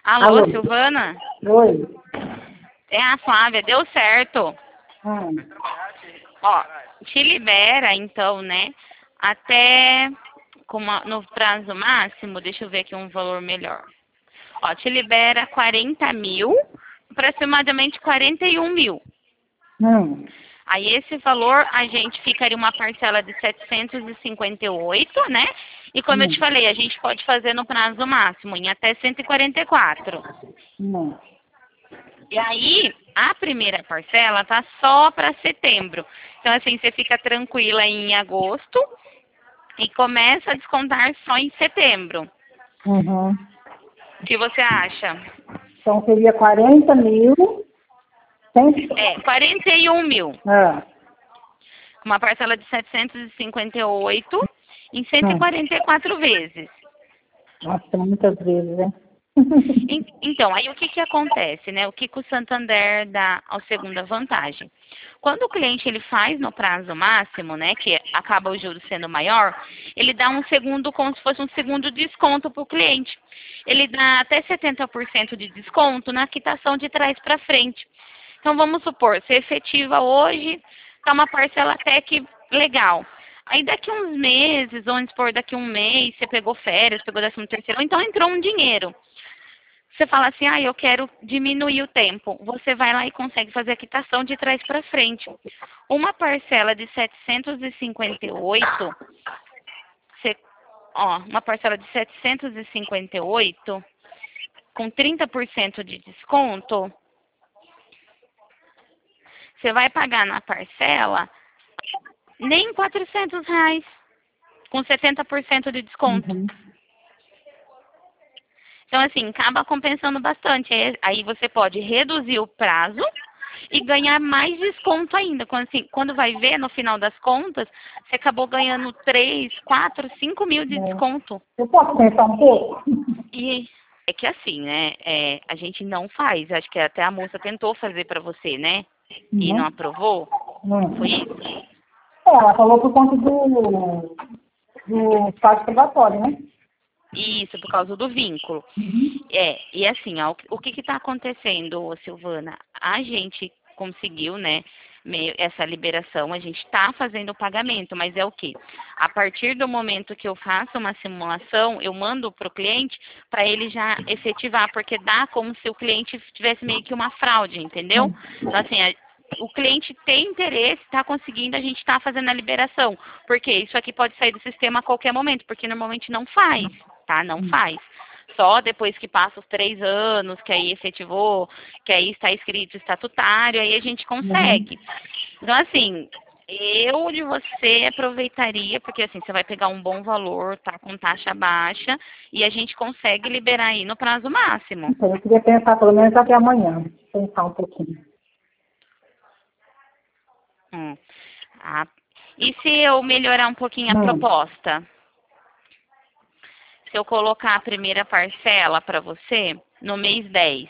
Alô, Alô? Silvana? Oi. É a Flávia, deu certo. Hum. Ó, te libera, então, né? Até no prazo máximo, deixa eu ver aqui um valor melhor. Ó, te libera 40 mil, aproximadamente 41 mil. Hum. Aí esse valor a gente ficaria uma parcela de 758, né? E como eu te Hum. falei, a gente pode fazer no prazo máximo, em até 144. Hum. E aí, a primeira parcela tá só para setembro. Então, assim, você fica tranquila em agosto e começa a descontar só em setembro. Uhum. O que você acha? Então seria 40 mil. É, 41 mil. Ah. Uma parcela de 758 em Hum. 144 vezes. Nossa, muitas vezes, né? Então, aí o que que acontece, né? O que que o Santander dá ao segunda vantagem? Quando o cliente ele faz no prazo máximo, né, que acaba o juros sendo maior, ele dá um segundo, como se fosse um segundo desconto para o cliente. Ele dá até 70% de desconto na quitação de trás para frente. Então, vamos supor, você efetiva hoje, tá uma parcela até que legal. Aí daqui uns meses, vamos supor, daqui um mês, você pegou férias, pegou 13º, então entrou um dinheiro. Você fala assim, eu quero diminuir o tempo. Você vai lá e consegue fazer a quitação de trás para frente. Uma parcela de 758, uma parcela de 758 com 30% de desconto, você vai pagar na parcela nem R$ 400, com 70% de desconto. Uhum. Então, assim, acaba compensando bastante. Aí você pode reduzir o prazo e ganhar mais desconto ainda. Quando vai ver, no final das contas, você acabou ganhando 3, 4, 5 mil de É. desconto. Eu posso pensar um pouco? E é que assim, né? A gente não faz. Acho que até a moça tentou fazer para você, né? E não Uhum. aprovou. Foi Hum. isso? Ela falou por conta do estágio probatório, né? Isso, por causa do vínculo. E assim, ó, o que está acontecendo, Silvana? A gente conseguiu, né, essa liberação, a gente está fazendo o pagamento, mas é o quê? A partir do momento que eu faço uma simulação, eu mando para o cliente para ele já efetivar, porque dá como se o cliente tivesse meio que uma fraude, entendeu? Então, assim, o cliente tem interesse, está conseguindo, a gente está fazendo a liberação. Porque isso aqui pode sair do sistema a qualquer momento, porque normalmente não faz, tá? Não faz. Só depois que passa os 3 anos, que aí efetivou, que aí está escrito estatutário, aí a gente Uhum. consegue. Então, assim, eu de você aproveitaria, porque assim, você vai pegar um bom valor, tá com taxa baixa, e a gente consegue liberar aí no prazo máximo. Então, eu queria pensar pelo menos até amanhã. Pensar um pouquinho. Hum. Ah, e se eu melhorar um pouquinho a Hum. proposta? Se eu colocar a primeira parcela para você no mês 10,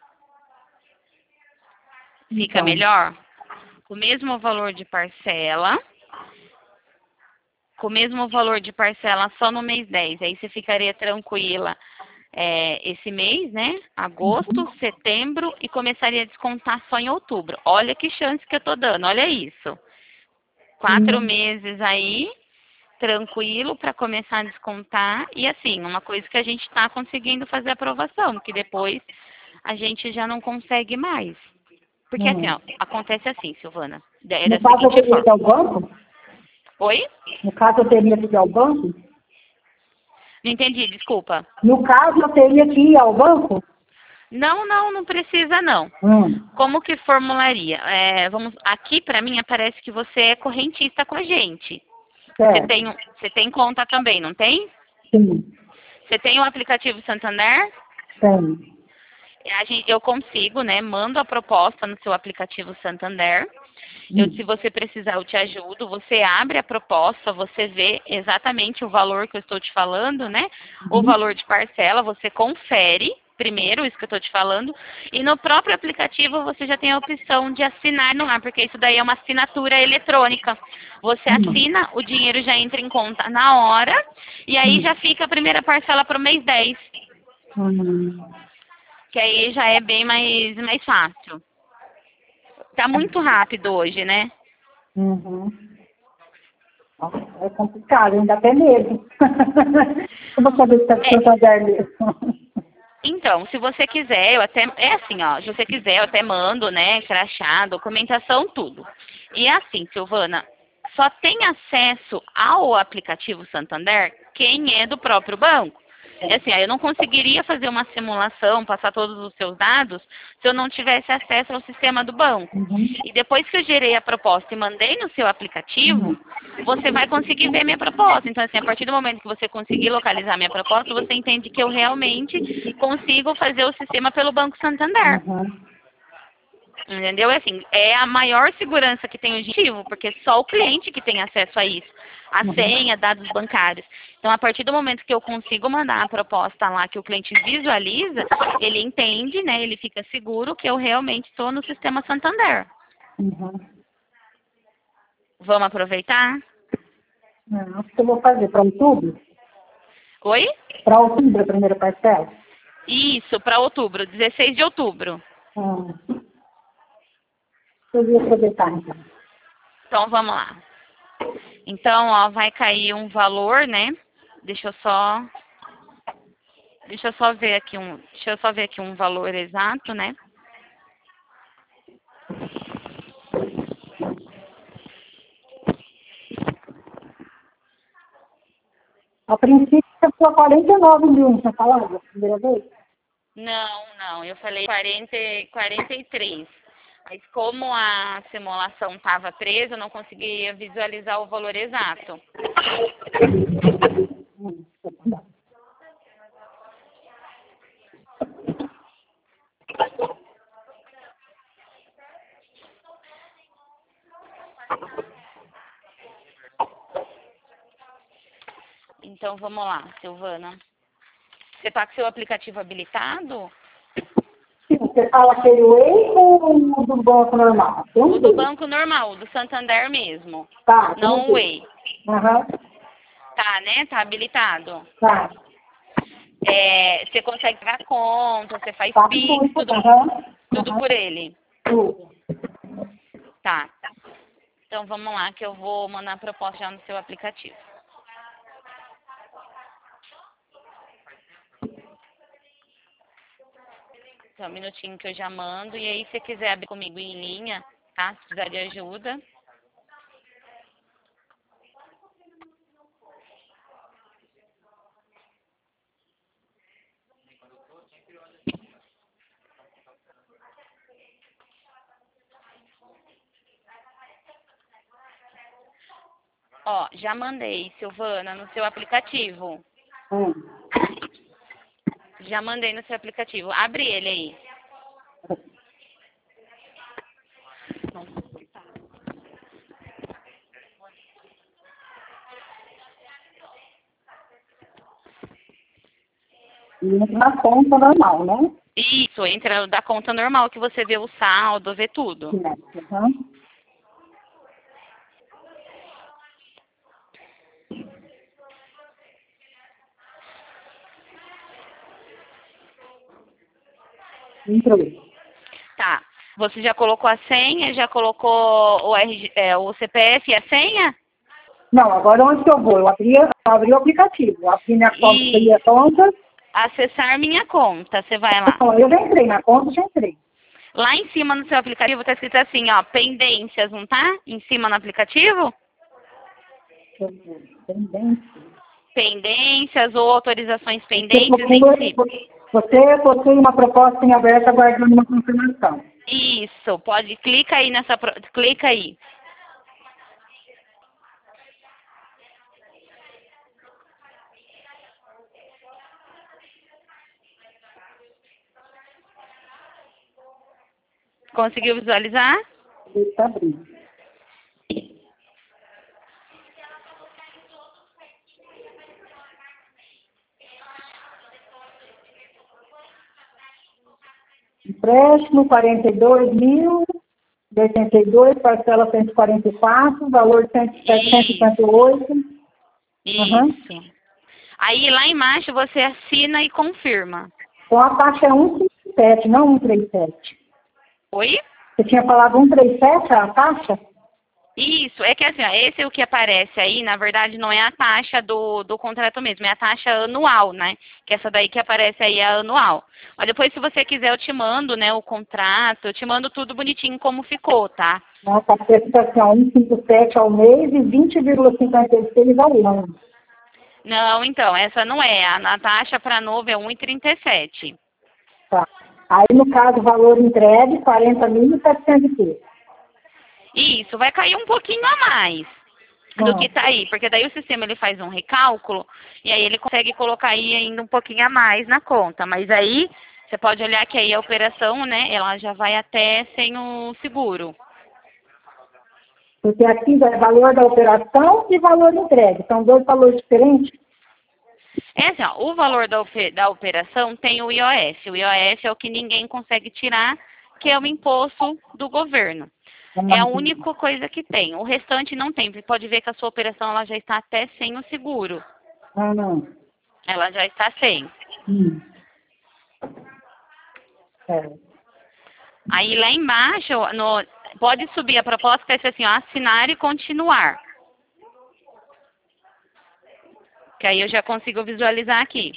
fica Então. melhor? O mesmo valor de parcela, com o mesmo valor de parcela só no mês 10. Aí você ficaria tranquila esse mês, né? Agosto, setembro e começaria a descontar só em outubro. Olha que chance que eu tô dando, olha isso. 4 Hum. meses aí, tranquilo para começar a descontar. E assim, uma coisa que a gente está conseguindo fazer aprovação, que depois a gente já não consegue mais. Porque assim, Hum. ó, acontece assim, Silvana, é No da caso, eu seguinte teria que ir forma. ao banco? Oi? No caso, eu teria que ir ao banco? Não entendi, desculpa. No caso, eu teria que ir ao banco? Não, não, não precisa não. Hum. Como que formularia? Aqui para mim aparece que você é correntista com a gente. Certo. Você tem conta também, não tem? Sim. Você tem o aplicativo Santander? Tem. Eu consigo, né? Mando a proposta no seu aplicativo Santander. Se Hum. você precisar, eu te ajudo. Você abre a proposta, você vê exatamente o valor que eu estou te falando, né? O Uhum. valor de parcela, você confere primeiro isso que eu estou te falando. E no próprio aplicativo você já tem a opção de assinar no ar, porque isso daí é uma assinatura eletrônica. Você Hum. assina, o dinheiro já entra em conta na hora, e aí Hum. já fica a primeira parcela para o mês 10. Hum. que aí já é bem mais fácil. Tá muito rápido hoje, né? Uhum. Nossa, é complicado, ainda até medo. Eu vou saber se é Santander mesmo. Então, se você quiser, eu até. É assim, ó, se você quiser, eu até mando, né? Crachá, documentação, tudo. E é assim, Silvana, só tem acesso ao aplicativo Santander quem é do próprio banco. É assim, ó, eu não conseguiria fazer uma simulação, passar todos os seus dados, se eu não tivesse acesso ao sistema do banco. Uhum. E depois que eu gerei a proposta e mandei no seu aplicativo, Uhum. você vai conseguir ver minha proposta. Então, assim, a partir do momento que você conseguir localizar minha proposta, você entende que eu realmente consigo fazer o sistema pelo Banco Santander. Uhum. Entendeu? É assim, é a maior segurança que tem o ativo, porque só o cliente que tem acesso a isso. A senha, dados bancários. Então, a partir do momento que eu consigo mandar a proposta lá, que o cliente visualiza, ele entende, né? Ele fica seguro que eu realmente estou no sistema Santander. Uhum. Vamos aproveitar? Não, o que eu vou fazer? Para outubro? Oi? Para outubro, a primeira parcela? Isso, para outubro, 16 de outubro. Eu vou aproveitar, então. Então, vamos lá. Então, ó, vai cair um valor, né? Deixa eu só ver aqui um valor exato, né? A princípio, foi 49 mil, não tinha falado, a primeira vez? Não, eu falei 43. Mas como a simulação estava presa, eu não conseguia visualizar o valor exato. Tá bom. Então, vamos lá, Silvana. Você está com seu aplicativo habilitado? Sim, você fala aquele Way ou o do banco normal? Tem O um do dois. banco normal, do Santander mesmo. Tá, tem Não um o dois. Way. Aham, Tá, né? Tá habilitado. tá. Você consegue pagar conta, você faz Faço Pix, tudo. Aham, tudo aham, por ele. tudo. Tá. Então vamos lá que eu vou mandar a proposta já no seu aplicativo. Então, um minutinho que eu já mando. E aí, se você quiser abrir comigo em linha, tá? Se precisar de ajuda. Ó, já mandei, Silvana, no seu aplicativo. Hum. Já mandei no seu aplicativo. Abre ele aí. E na conta normal, né? Isso, entra da conta normal que você vê o saldo, vê tudo. Sim, aham. Entrou. Tá. Você já colocou a senha? Já colocou o CPF e a senha? Não, agora onde que eu vou? Eu abri o aplicativo. Eu abri minha conta, peguei a conta. Acessar minha conta. Você vai lá. Não, eu já entrei na conta, já entrei. Lá em cima no seu aplicativo tá escrito assim, ó, pendências, não tá? Em cima no aplicativo? Deixa eu ver. Pendência. Pendências ou autorizações Você pendentes em cima. você possui uma proposta em aberto aguardando uma confirmação. Isso, pode, clica aí clica aí. Conseguiu visualizar? Deixa eu abrir. Empréstimo 42.082, parcela 144, valor 758. Isso. Uhum. Aí lá embaixo você assina e confirma. Então a taxa é 1,5. 137, não 137. Oi? Você tinha falado 137 a taxa? Isso, é que assim, ó, esse é o que aparece aí, na verdade, não é a taxa do contrato mesmo, é a taxa anual, né? Que essa daí que aparece aí é a anual. Mas depois, se você quiser, eu te mando, né, o contrato, eu te mando tudo bonitinho como ficou, tá? Nossa, a prestação 157 ao mês e 20,56 ao ano. Não, então, essa não é. A taxa para novo é 1,37. Tá. Aí, no caso, o valor entregue, 40.700. Isso, vai cair um pouquinho a mais do que tá aí, porque daí o sistema ele faz um recálculo e aí ele consegue colocar aí ainda um pouquinho a mais na conta. Mas aí você pode olhar que aí a operação, né, ela já vai até sem o seguro. Porque aqui é valor da operação e valor entregue. São dois valores diferentes? É assim, ó, o valor da operação tem o IOF. O IOF é o que ninguém consegue tirar, que é o imposto do governo. É a única coisa que tem. O restante não tem. Você pode ver que a sua operação ela já está até sem o seguro. Ah, não. Ela já está sem. É. Aí lá embaixo, pode subir a proposta que vai ser assim, ó, assinar e continuar. Que aí eu já consigo visualizar aqui.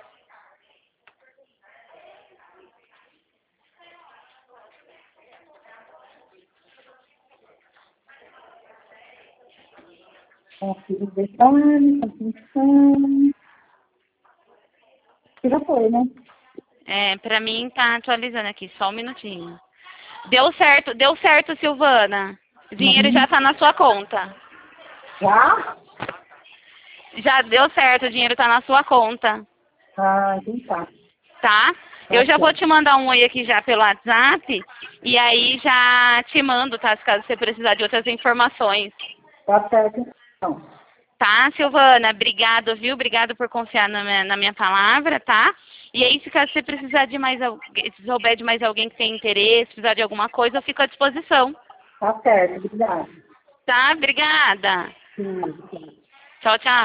Confiro detalhes, atenção. Já foi, né? É, pra mim tá atualizando aqui, só um minutinho. Deu certo, Silvana. O dinheiro já tá na sua conta. Já? Já deu certo, o dinheiro tá na sua conta. Ah, então tá. Tá? Eu já vou te mandar um oi aqui já pelo WhatsApp. E aí já te mando, tá? Caso você precisar de outras informações. Tá certo, então. Tá, Silvana? Obrigado, viu? Obrigado por confiar na minha palavra, tá? E aí, se caso você precisar de mais alguém, se souber de mais alguém que tem interesse, precisar de alguma coisa, eu fico à disposição. Tá certo, obrigada. Tá? Obrigada. Sim, obrigada. Tchau, tchau.